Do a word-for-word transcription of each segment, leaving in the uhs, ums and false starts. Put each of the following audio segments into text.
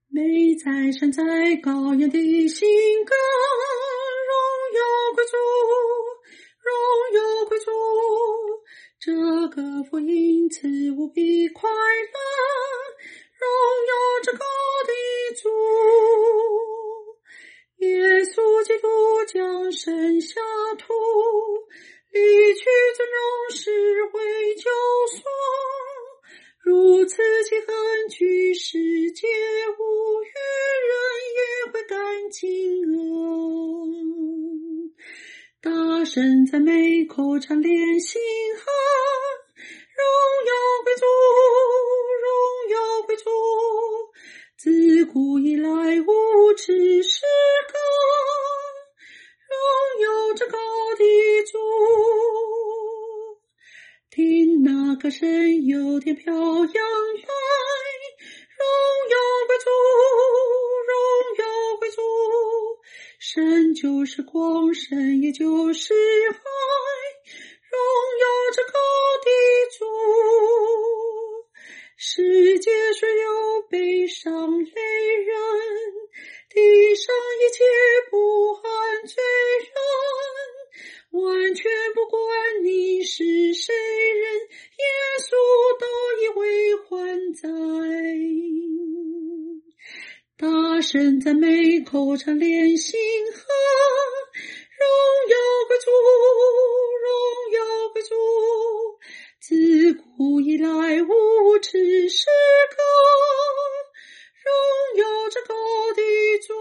美在山在高原的性格，荣耀归主，荣耀归主，这个福因此无比快乐，荣耀至高的主。耶稣基督将身下土，离去尊荣是为救赎，如此其恨居世界无与人也会感情恶。大声赞美口唱连心和，荣耀归主，荣耀归主，自古以来无耻是歌，荣耀至高的主。听那歌声有点飘扬来，荣耀归主，荣耀归主，神就是光，神也就是爱，荣耀至高的主。世界虽有悲伤泪人，地上一切不安罪人，完全不管你是谁人，耶稣都已为还在。大声赞美口唱连心和，荣耀归主，荣耀归主，自古以来无耻是歌，荣耀至高的主。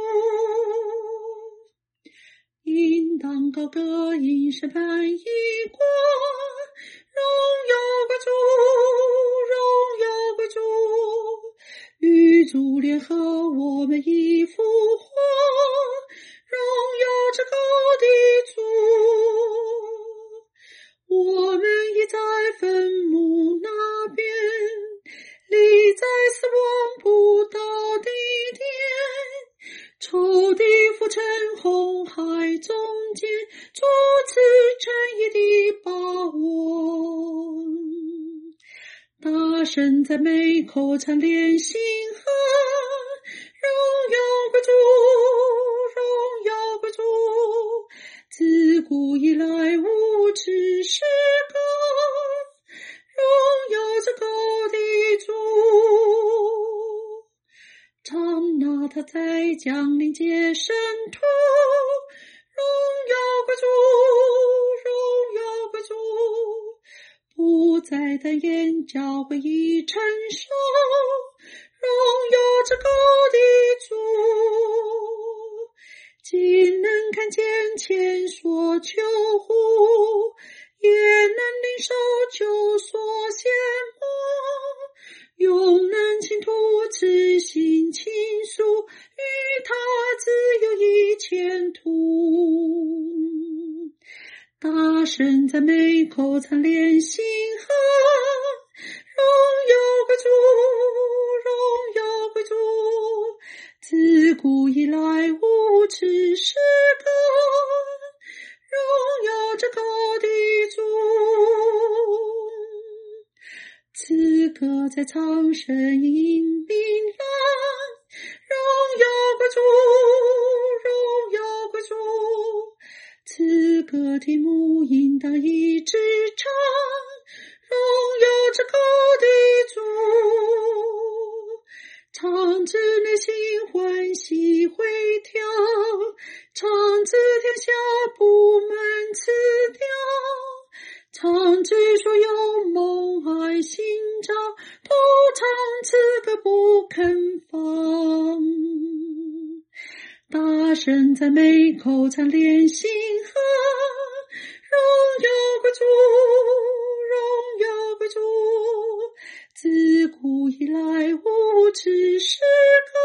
应当高歌应审判一国，荣耀归主，荣耀归主，与主联合我们一复活，荣耀至高的主。我们已在坟墓那边，立在死亡不到的点，仇敌浮沉红海中间，主赐正义的把握。大声赞美口唱连心和，荣耀归主，荣耀归主，自古以来无耻是歌，荣耀至高的主。刹那他在降临界圣徒，荣耀归主，荣耀归主，不再单言教会已成熟，荣耀至高的主。既能看见前所求乎，也能领受救所羡慕，又能倾吐此心倾诉，与他自有一前途。大声赞美口唱连心和，荣耀归主，荣耀归主，自古以来无耻是歌，荣耀至高的主。此歌在唱声音明朗，荣耀归主，荣耀归主，此歌题目应当一直唱，荣耀至高的主。唱至内心欢喜会跳，唱至天下不满辞掉，唱至所有梦爱心照，都唱此歌不肯放。大声赞美口唱连心和，荣耀归主，荣耀归主，自古以来无耻是歌，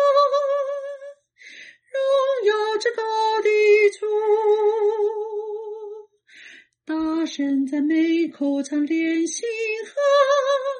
荣耀至高的主。大声赞美口唱连心和，